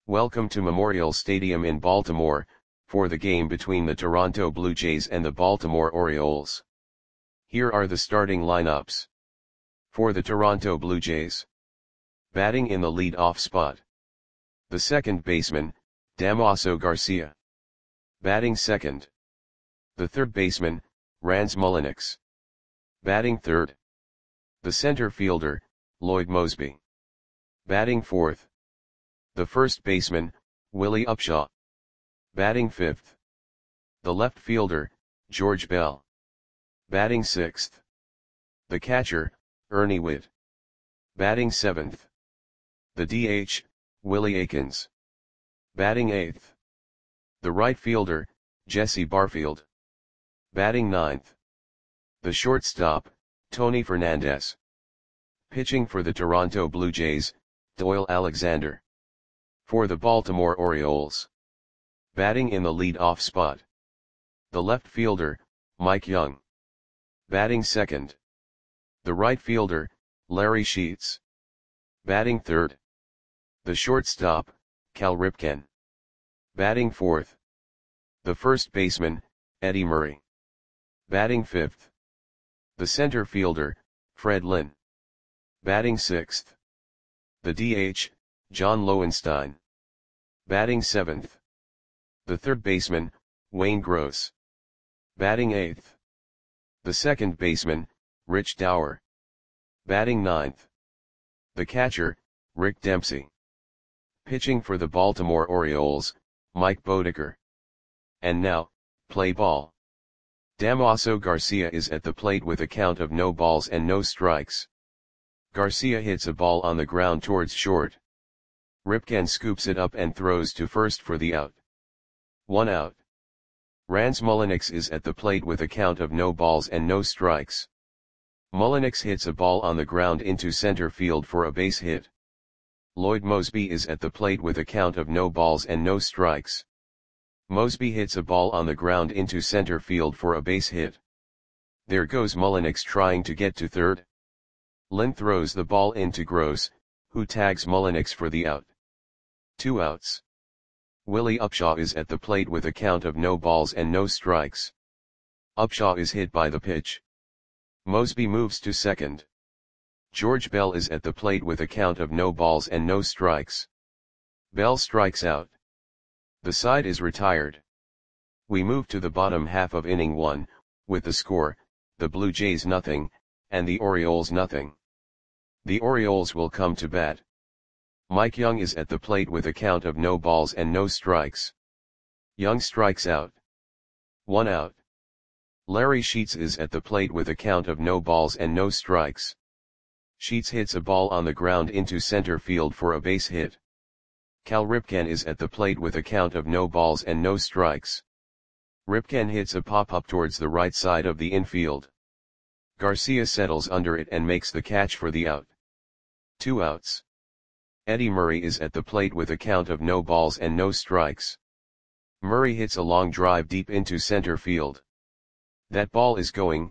Welcome to Memorial Stadium in Baltimore, for the game between the Toronto Blue Jays and the Baltimore Orioles. Here are the starting lineups. For the Toronto Blue Jays. Batting in the lead-off spot. The second baseman, Damaso Garcia. Batting second. The third baseman, Rans Mulliniks. Batting third. The center fielder, Lloyd Moseby. Batting fourth. The first baseman, Willie Upshaw. Batting fifth. The left fielder, George Bell. Batting sixth. The catcher, Ernie Whitt. Batting seventh. The DH, Willie Aikens. Batting eighth. The right fielder, Jesse Barfield. Batting ninth. The shortstop, Tony Fernandez. Pitching for the Toronto Blue Jays, Doyle Alexander. For the Baltimore Orioles. Batting in the lead-off spot. The left fielder, Mike Young. Batting second. The right fielder, Larry Sheets. Batting third. The shortstop, Cal Ripken. Batting fourth. The first baseman, Eddie Murray. Batting fifth. The center fielder, Fred Lynn. Batting sixth. The DH, John Lowenstein. Batting seventh. The third baseman, Wayne Gross. Batting eighth. The second baseman, Rich Dower. Batting ninth. The catcher, Rick Dempsey. Pitching for the Baltimore Orioles, Mike Boddicker. And now, play ball. Damaso Garcia is at the plate with a count of no balls and no strikes. Garcia hits a ball on the ground towards short. Ripken scoops it up and throws to first for the out. 1 out. Rans Mulliniks is at the plate with a count of no balls and no strikes. Mulliniks hits a ball on the ground into center field for a base hit. Lloyd Moseby is at the plate with a count of no balls and no strikes. Moseby hits a ball on the ground into center field for a base hit. There goes Mulliniks trying to get to third. Lynn throws the ball into Gross, who tags Mulliniks for the out. 2 outs. Willie Upshaw is at the plate with a count of no balls and no strikes. Upshaw is hit by the pitch. Moseby moves to second. George Bell is at the plate with a count of no balls and no strikes. Bell strikes out. The side is retired. We move to the bottom half of inning 1, with the score, the Blue Jays nothing, and the Orioles nothing. The Orioles will come to bat. Mike Young is at the plate with a count of no balls and no strikes. Young strikes out. 1 out. Larry Sheets is at the plate with a count of no balls and no strikes. Sheets hits a ball on the ground into center field for a base hit. Cal Ripken is at the plate with a count of no balls and no strikes. Ripken hits a pop-up towards the right side of the infield. Garcia settles under it and makes the catch for the out. 2 outs. Eddie Murray is at the plate with a count of no balls and no strikes. Murray hits a long drive deep into center field. That ball is gone.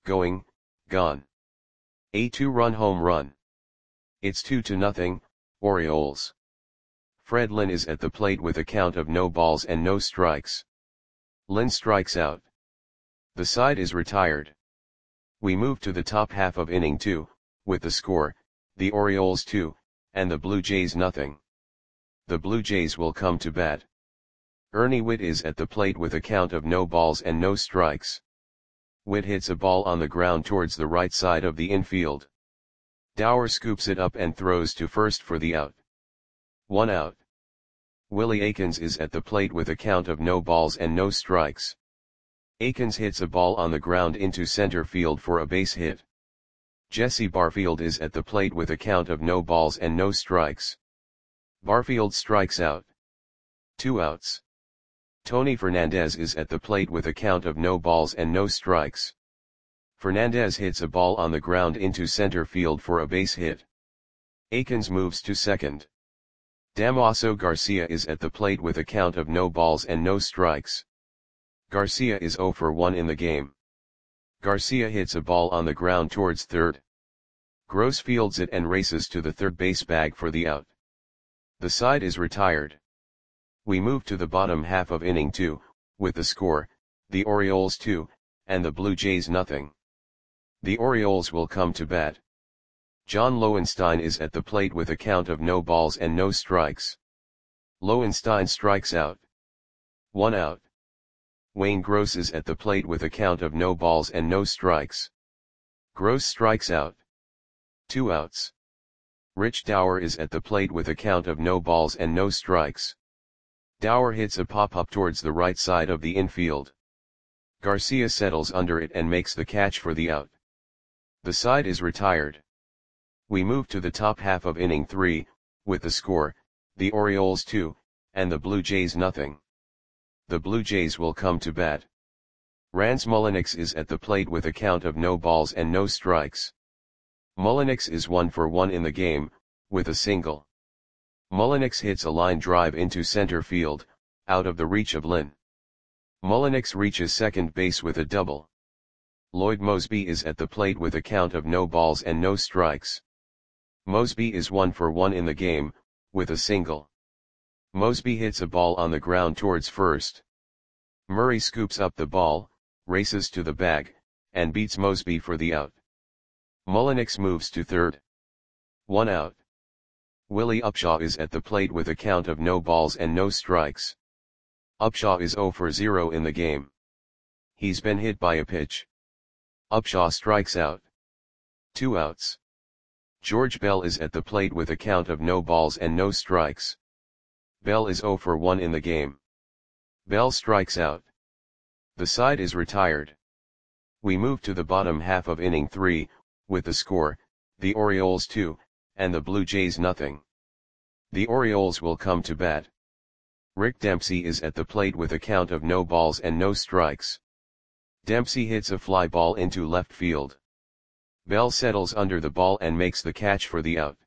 A 2-run home run. It's 2-0, Orioles. Fred Lynn is at the plate with a count of no balls and no strikes. Lynn strikes out. The side is retired. We move to the top half of inning 2, with the score, the Orioles 2, and the Blue Jays nothing. The Blue Jays will come to bat. Ernie Whitt is at the plate with a count of no balls and no strikes. Whitt hits a ball on the ground towards the right side of the infield. Dower scoops it up and throws to first for the out. 1 out. Willie Aikens is at the plate with a count of no balls and no strikes. Aikens hits a ball on the ground into center field for a base hit. Jesse Barfield is at the plate with a count of no balls and no strikes. Barfield strikes out. 2 outs. Tony Fernandez is at the plate with a count of no balls and no strikes. Fernandez hits a ball on the ground into center field for a base hit. Aikens moves to second. Damaso Garcia is at the plate with a count of no balls and no strikes. Garcia is 0 for 1 in the game. Garcia hits a ball on the ground towards third. Gross fields it and races to the third base bag for the out. The side is retired. We move to the bottom half of inning 2, with the score, the Orioles 2, and the Blue Jays nothing. The Orioles will come to bat. John Lowenstein is at the plate with a count of no balls and no strikes. Lowenstein strikes out. 1 out. Wayne Gross is at the plate with a count of no balls and no strikes. Gross strikes out. 2 outs. Rich Dower is at the plate with a count of no balls and no strikes. Dower hits a pop-up towards the right side of the infield. Garcia settles under it and makes the catch for the out. The side is retired. We move to the top half of inning 3, with the score, the Orioles 2, and the Blue Jays nothing. The Blue Jays will come to bat. Rance Mulliniks is at the plate with a count of no balls and no strikes. Mulliniks is 1 for 1 in the game, with a single. Mulliniks hits a line drive into center field, out of the reach of Lynn. Mulliniks reaches second base with a double. Lloyd Moseby is at the plate with a count of no balls and no strikes. Moseby is 1 for 1 in the game, with a single. Moseby hits a ball on the ground towards first. Murray scoops up the ball, races to the bag, and beats Moseby for the out. Mulliniks moves to third. 1 out. Willie Upshaw is at the plate with a count of no balls and no strikes. Upshaw is 0 for 0 in the game. He's been hit by a pitch. Upshaw strikes out. 2 outs. George Bell is at the plate with a count of no balls and no strikes. Bell is 0 for 1 in the game. Bell strikes out. The side is retired. We move to the bottom half of inning 3, with the score, the Orioles 2, and the Blue Jays nothing. The Orioles will come to bat. Rick Dempsey is at the plate with a count of no balls and no strikes. Dempsey hits a fly ball into left field. Bell settles under the ball and makes the catch for the out.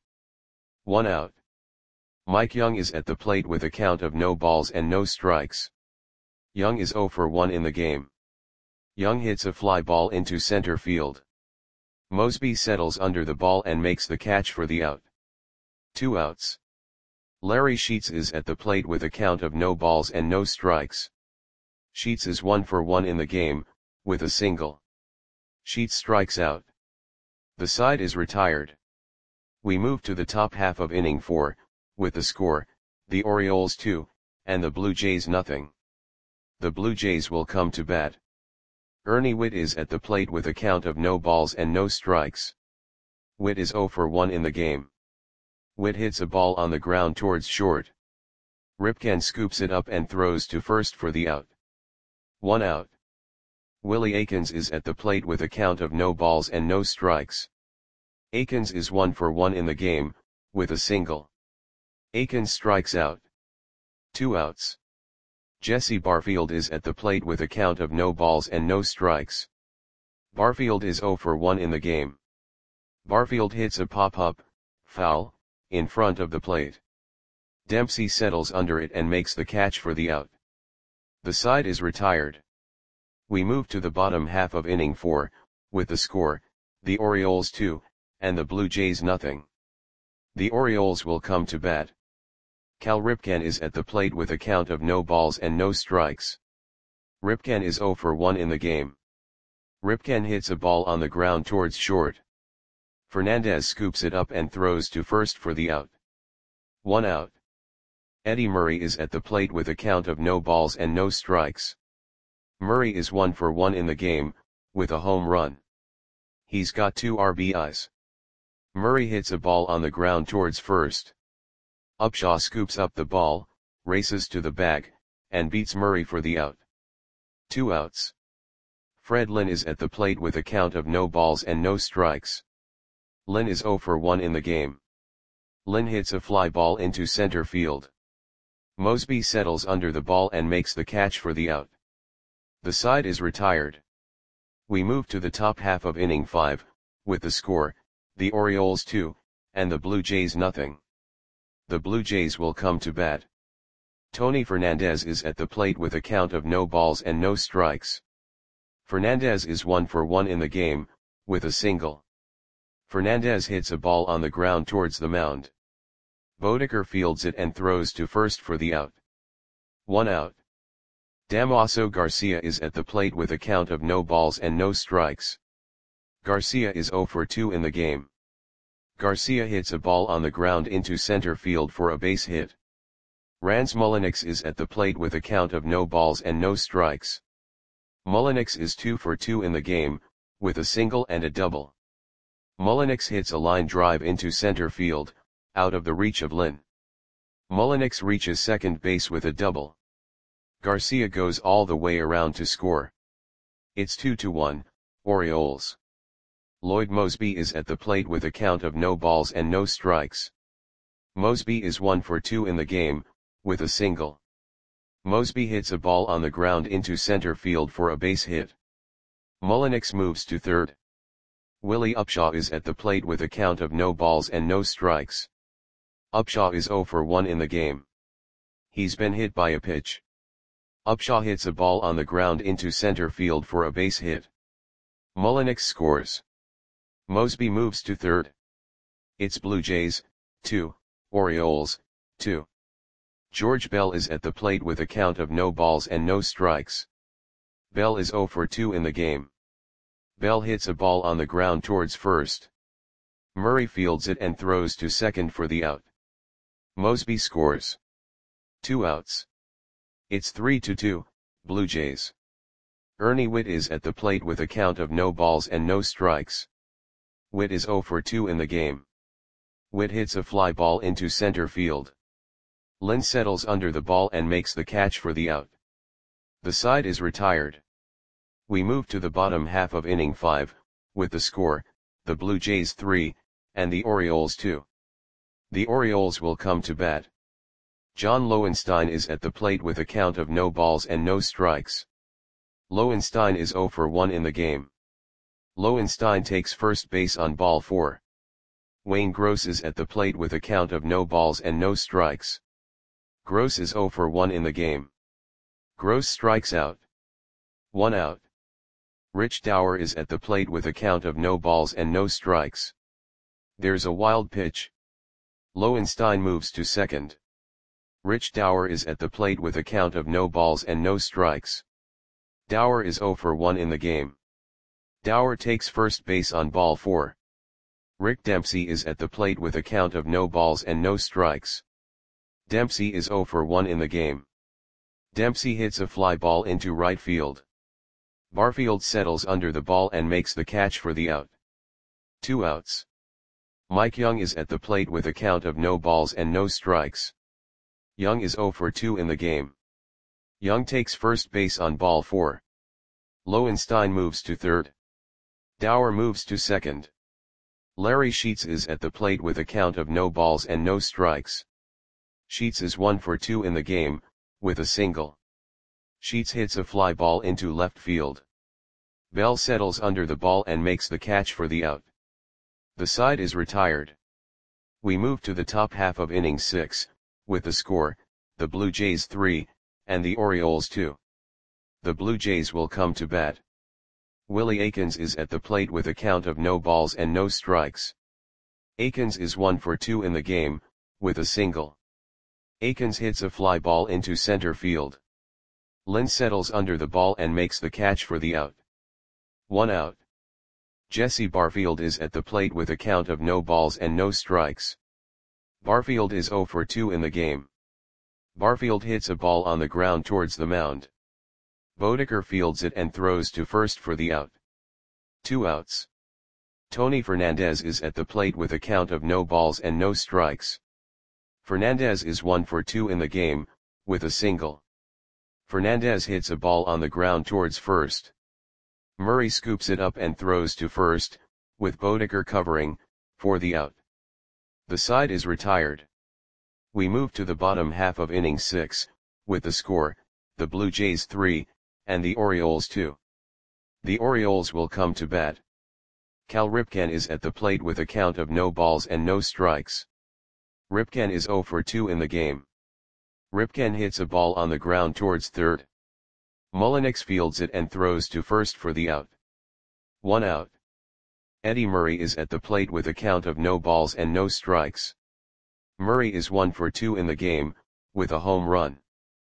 1 out. Mike Young is at the plate with a count of no balls and no strikes. Young is 0 for 1 in the game. Young hits a fly ball into center field. Moseby settles under the ball and makes the catch for the out. 2 outs. Larry Sheets is at the plate with a count of no balls and no strikes. Sheets is 1 for 1 in the game, with a single. Sheets strikes out. The side is retired. We move to the top half of inning 4, with the score, the Orioles 2, and the Blue Jays nothing. The Blue Jays will come to bat. Ernie Whitt is at the plate with a count of no balls and no strikes. Whitt is 0 for 1 in the game. Whitt hits a ball on the ground towards short. Ripken scoops it up and throws to first for the out. 1 out. Willie Aikens is at the plate with a count of no balls and no strikes. Aikens is 1 for 1 in the game, with a single. Aikens strikes out. 2 outs. Jesse Barfield is at the plate with a count of no balls and no strikes. Barfield is 0 for 1 in the game. Barfield hits a pop-up, foul, in front of the plate. Dempsey settles under it and makes the catch for the out. The side is retired. We move to the bottom half of inning 4, with the score, the Orioles 2, and the Blue Jays nothing. The Orioles will come to bat. Cal Ripken is at the plate with a count of no balls and no strikes. Ripken is 0 for 1 in the game. Ripken hits a ball on the ground towards short. Fernandez scoops it up and throws to first for the out. 1 out. Eddie Murray is at the plate with a count of no balls and no strikes. Murray is 1 for 1 in the game, with a home run. He's got 2 RBIs. Murray hits a ball on the ground towards first. Upshaw scoops up the ball, races to the bag, and beats Murray for the out. 2 outs. Fred Lynn is at the plate with a count of no balls and no strikes. Lynn is 0 for 1 in the game. Lynn hits a fly ball into center field. Moseby settles under the ball and makes the catch for the out. The side is retired. We move to the top half of inning 5, with the score, the Orioles 2, and the Blue Jays nothing. The Blue Jays will come to bat. Tony Fernandez is at the plate with a count of no balls and no strikes. Fernandez is 1 for 1 in the game, with a single. Fernandez hits a ball on the ground towards the mound. Bodeker fields it and throws to first for the out. 1 out. Damaso Garcia is at the plate with a count of no balls and no strikes. Garcia is 0 for 2 in the game. Garcia hits a ball on the ground into center field for a base hit. Rans Mulliniks is at the plate with a count of no balls and no strikes. Mulliniks is 2 for 2 in the game, with a single and a double. Mulliniks hits a line drive into center field, out of the reach of Lynn. Mulliniks reaches second base with a double. Garcia goes all the way around to score. It's 2-1, Orioles. Lloyd Moseby is at the plate with a count of no balls and no strikes. Moseby is 1 for 2 in the game, with a single. Moseby hits a ball on the ground into center field for a base hit. Mulliniks moves to third. Willie Upshaw is at the plate with a count of no balls and no strikes. Upshaw is 0 for 1 in the game. He's been hit by a pitch. Upshaw hits a ball on the ground into center field for a base hit. Mulliniks scores. Moseby moves to third. It's Blue Jays, 2, Orioles, 2. George Bell is at the plate with a count of no balls and no strikes. Bell is 0 for 2 in the game. Bell hits a ball on the ground towards first. Murray fields it and throws to second for the out. Moseby scores. 2 outs. It's 3-2, Blue Jays. Ernie Whitt is at the plate with a count of no balls and no strikes. Whitt is 0 for 2 in the game. Whitt hits a fly ball into center field. Lynn settles under the ball and makes the catch for the out. The side is retired. We move to the bottom half of inning 5, with the score, the Blue Jays 3, and the Orioles 2. The Orioles will come to bat. John Lowenstein is at the plate with a count of no balls and no strikes. Lowenstein is 0 for 1 in the game. Lowenstein takes first base on ball 4. Wayne Gross is at the plate with a count of no balls and no strikes. Gross is 0 for 1 in the game. Gross strikes out. 1 out. Rich Dower is at the plate with a count of no balls and no strikes. There's a wild pitch. Lowenstein moves to second. Rich Dower is at the plate with a count of no balls and no strikes. Dower is 0 for 1 in the game. Dower takes first base on ball 4. Rick Dempsey is at the plate with a count of no balls and no strikes. Dempsey is 0 for 1 in the game. Dempsey hits a fly ball into right field. Barfield settles under the ball and makes the catch for the out. 2 outs. Mike Young is at the plate with a count of no balls and no strikes. Young is 0 for 2 in the game. Young takes first base on ball 4. Lowenstein moves to third. Dower moves to second. Larry Sheets is at the plate with a count of no balls and no strikes. Sheets is 1 for 2 in the game, with a single. Sheets hits a fly ball into left field. Bell settles under the ball and makes the catch for the out. The side is retired. We move to the top half of inning 6, with the score, the Blue Jays 3, and the Orioles 2. The Blue Jays will come to bat. Willie Aikens is at the plate with a count of no balls and no strikes. Aikens is 1 for 2 in the game, with a single. Aikens hits a fly ball into center field. Lynn settles under the ball and makes the catch for the out. 1 out. Jesse Barfield is at the plate with a count of no balls and no strikes. Barfield is 0 for 2 in the game. Barfield hits a ball on the ground towards the mound. Bodeker fields it and throws to first for the out. 2 outs. Tony Fernandez is at the plate with a count of no balls and no strikes. Fernandez is 1 for 2 in the game, with a single. Fernandez hits a ball on the ground towards first. Murray scoops it up and throws to first, with Bodeker covering, for the out. The side is retired. We move to the bottom half of inning 6, with the score, the Blue Jays 3, and the Orioles 2. The Orioles will come to bat. Cal Ripken is at the plate with a count of no balls and no strikes. Ripken is 0 for 2 in the game. Ripken hits a ball on the ground towards third. Mulliniks fields it and throws to first for the out. 1 out. Eddie Murray is at the plate with a count of no balls and no strikes. Murray is 1 for 2 in the game, with a home run.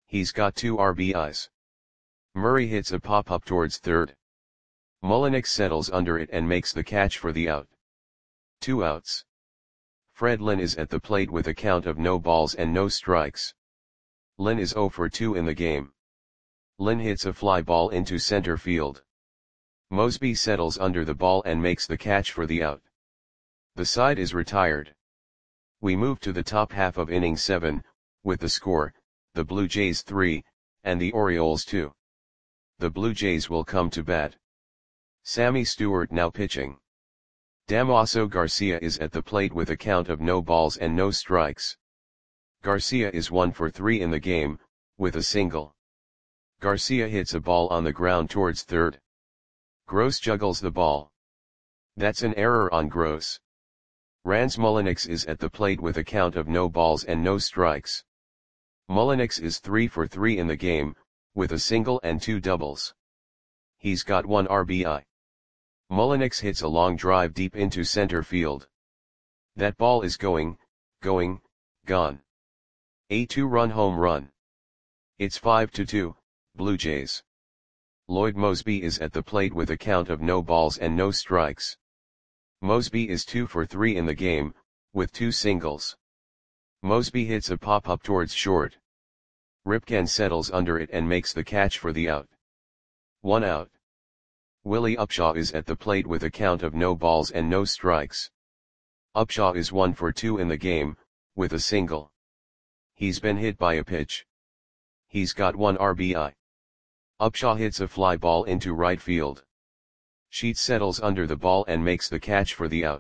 He's got 2 RBIs. Murray hits a pop-up towards third. Mullenix settles under it and makes the catch for the out. 2 outs. Fred Lynn is at the plate with a count of no balls and no strikes. Lynn is 0 for 2 in the game. Lynn hits a fly ball into center field. Mosby settles under the ball and makes the catch for the out. The side is retired. We move to the top half of inning 7, with the score, the Blue Jays 3, and the Orioles 2. The Blue Jays will come to bat. Sammy Stewart now pitching. Damaso Garcia is at the plate with a count of no balls and no strikes. Garcia is 1 for 3 in the game, with a single. Garcia hits a ball on the ground towards third. Gross juggles the ball. That's an error on Gross. Rans Mullenix is at the plate with a count of no balls and no strikes. Mullenix is 3 for 3 in the game, with a single and 2 doubles. He's got 1 RBI. Mullenix hits a long drive deep into center field. That ball is gone. A 2-run home run. It's 5-2, Blue Jays. Lloyd Mosby is at the plate with a count of no balls and no strikes. Mosby is 2 for 3 in the game, with 2 singles. Mosby hits a pop-up towards short. Ripken settles under it and makes the catch for the out. 1 out. Willie Upshaw is at the plate with a count of no balls and no strikes. Upshaw is 1 for 2 in the game, with a single. He's been hit by a pitch. He's got 1 RBI. Upshaw hits a fly ball into right field. Sheets settles under the ball and makes the catch for the out.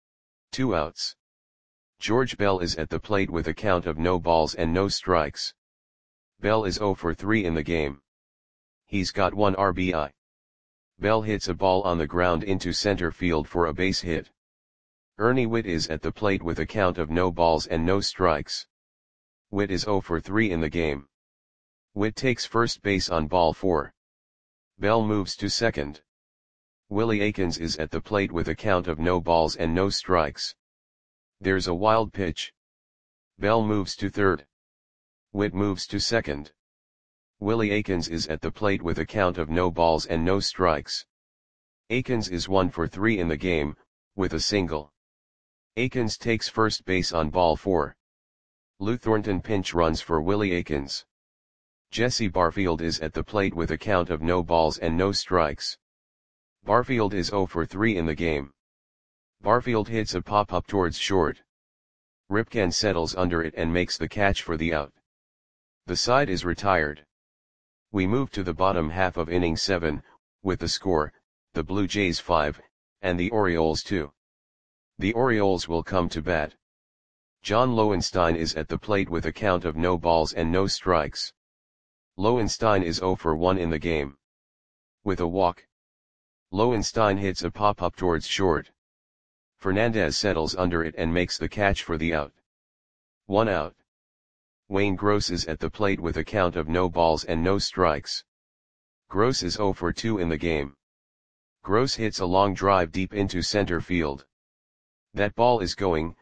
2 outs. George Bell is at the plate with a count of no balls and no strikes. Bell is 0 for 3 in the game. He's got 1 RBI. Bell hits a ball on the ground into center field for a base hit. Ernie Whitt is at the plate with a count of no balls and no strikes. Whitt is 0 for 3 in the game. Whitt takes first base on ball 4. Bell moves to second. Willie Aikens is at the plate with a count of no balls and no strikes. There's a wild pitch. Bell moves to third. Whitt moves to second. Willie Aikens is at the plate with a count of no balls and no strikes. Aikens is 1 for 3 in the game, with a single. Aikens takes first base on ball 4. Lou Thornton pinch runs for Willie Aikens. Jesse Barfield is at the plate with a count of no balls and no strikes. Barfield is 0 for 3 in the game. Barfield hits a pop-up towards short. Ripken settles under it and makes the catch for the out. The side is retired. We move to the bottom half of inning 7, with the score, the Blue Jays 5, and the Orioles 2. The Orioles will come to bat. John Lowenstein is at the plate with a count of no balls and no strikes. Lowenstein is 0 for 1 in the game. With a walk. Lowenstein hits a pop-up towards short. Fernandez settles under it and makes the catch for the out. 1 out. Wayne Gross is at the plate with a count of no balls and no strikes. Gross is 0 for 2 in the game. Gross hits a long drive deep into center field. That ball is gone.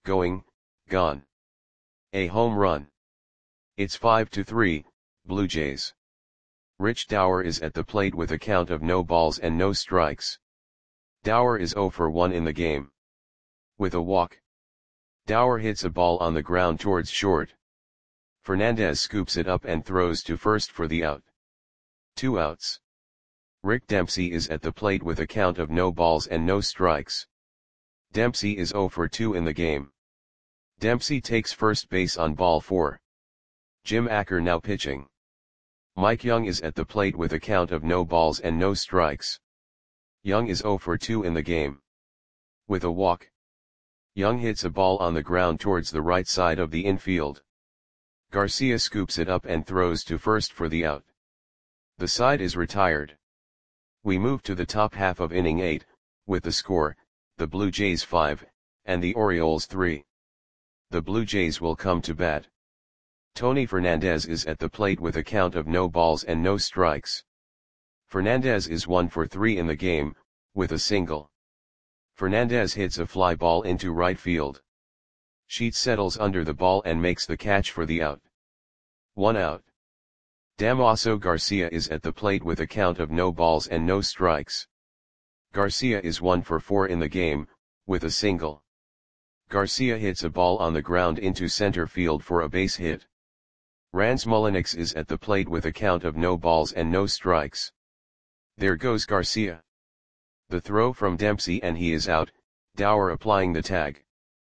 A home run. It's 5-3, Blue Jays. Rich Dower is at the plate with a count of no balls and no strikes. Dower is 0 for 1 in the game. With a walk. Dower hits a ball on the ground towards short. Fernandez scoops it up and throws to first for the out. 2 outs. Rick Dempsey is at the plate with a count of no balls and no strikes. Dempsey is 0 for 2 in the game. Dempsey takes first base on ball 4. Jim Acker now pitching. Mike Young is at the plate with a count of no balls and no strikes. Young is 0 for 2 in the game. With a walk. Young hits a ball on the ground towards the right side of the infield. Garcia scoops it up and throws to first for the out. The side is retired. We move to the top half of inning 8, with the score, the Blue Jays 5, and the Orioles 3. The Blue Jays will come to bat. Tony Fernandez is at the plate with a count of no balls and no strikes. Fernandez is 1 for 3 in the game, with a single. Fernandez hits a fly ball into right field. Sheets settles under the ball and makes the catch for the out. 1 out. Damaso Garcia is at the plate with a count of no balls and no strikes. Garcia is 1 for 4 in the game, with a single. Garcia hits a ball on the ground into center field for a base hit. Rans Mulliniks is at the plate with a count of no balls and no strikes. There goes Garcia. The throw from Dempsey and he is out, Dower applying the tag.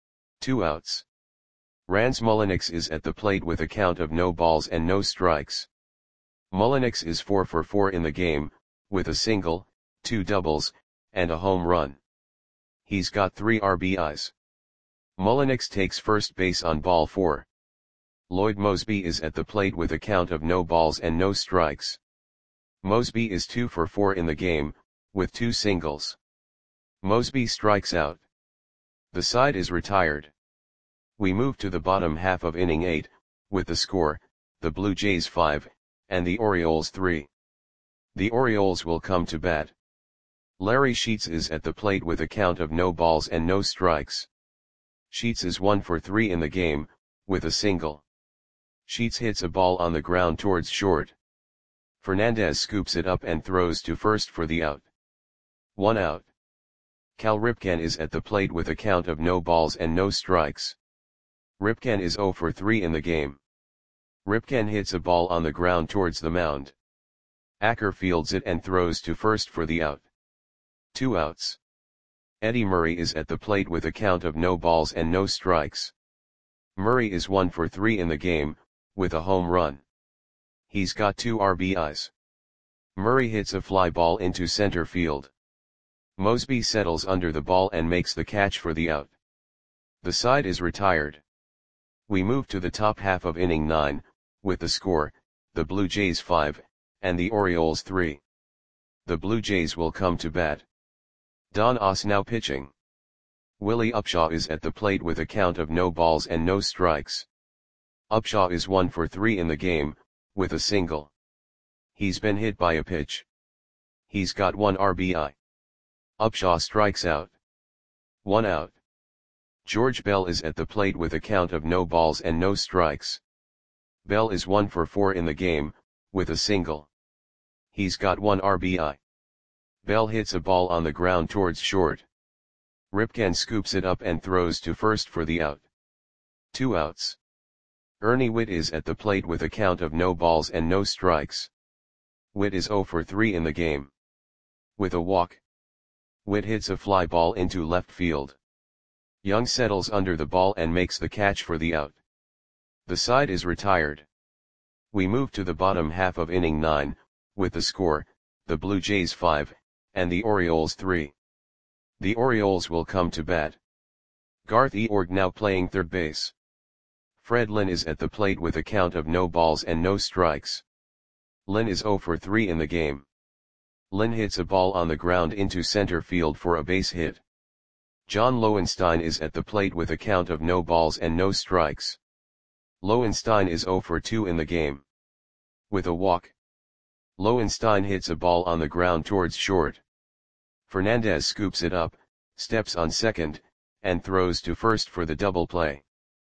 2 outs. Rans Mulliniks is at the plate with a count of no balls and no strikes. Mulliniks is 4 for 4 in the game, with a single, 2 doubles, and a home run. He's got 3 RBIs. Mulliniks takes first base on ball 4. Lloyd Moseby is at the plate with a count of no balls and no strikes. Moseby is 2 for 4 in the game, with 2 singles. Moseby strikes out. The side is retired. We move to the bottom half of inning 8, with the score, the Blue Jays 5, and the Orioles 3. The Orioles will come to bat. Larry Sheets is at the plate with a count of no balls and no strikes. Sheets is 1 for 3 in the game, with a single. Sheets hits a ball on the ground towards short. Fernandez scoops it up and throws to first for the out. 1 out. Cal Ripken is at the plate with a count of no balls and no strikes. Ripken is 0 for 3 in the game. Ripken hits a ball on the ground towards the mound. Acker fields it and throws to first for the out. 2 outs. Eddie Murray is at the plate with a count of no balls and no strikes. Murray is 1 for 3 in the game, with a home run. He's got 2 RBIs. Murray hits a fly ball into center field. Moseby settles under the ball and makes the catch for the out. The side is retired. We move to the top half of inning 9, with the score, the Blue Jays 5, and the Orioles 3. The Blue Jays will come to bat. Don Oss now pitching. Willie Upshaw is at the plate with a count of no balls and no strikes. Upshaw is 1 for 3 in the game, with a single. He's been hit by a pitch. He's got 1 RBI. Upshaw strikes out. 1 out. George Bell is at the plate with a count of no balls and no strikes. Bell is 1 for 4 in the game, with a single. He's got 1 RBI. Bell hits a ball on the ground towards short. Ripken scoops it up and throws to first for the out. 2 outs. Ernie Whitt is at the plate with a count of no balls and no strikes. Whitt is 0 for 3 in the game. With a walk. Whitt hits a fly ball into left field. Young settles under the ball and makes the catch for the out. The side is retired. We move to the bottom half of inning 9, with the score, the Blue Jays 5, and the Orioles 3. The Orioles will come to bat. Garth Eorg now playing third base. Fred Lynn is at the plate with a count of no balls and no strikes. Lynn is 0 for 3 in the game. Lynn hits a ball on the ground into center field for a base hit. John Lowenstein is at the plate with a count of no balls and no strikes. Lowenstein is 0 for 2 in the game. With a walk. Lowenstein hits a ball on the ground towards short. Fernandez scoops it up, steps on second, and throws to first for the double play.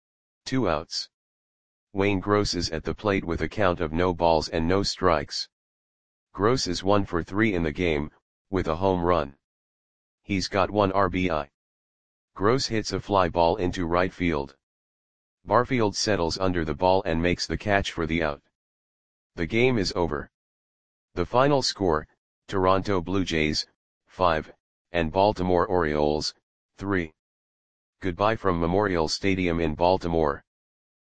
2 outs. Wayne Gross is at the plate with a count of no balls and no strikes. Gross is 1 for 3 in the game, with a home run. He's got 1 RBI. Gross hits a fly ball into right field. Barfield settles under the ball and makes the catch for the out. The game is over. The final score, Toronto Blue Jays, 5, and Baltimore Orioles, 3. Goodbye from Memorial Stadium in Baltimore.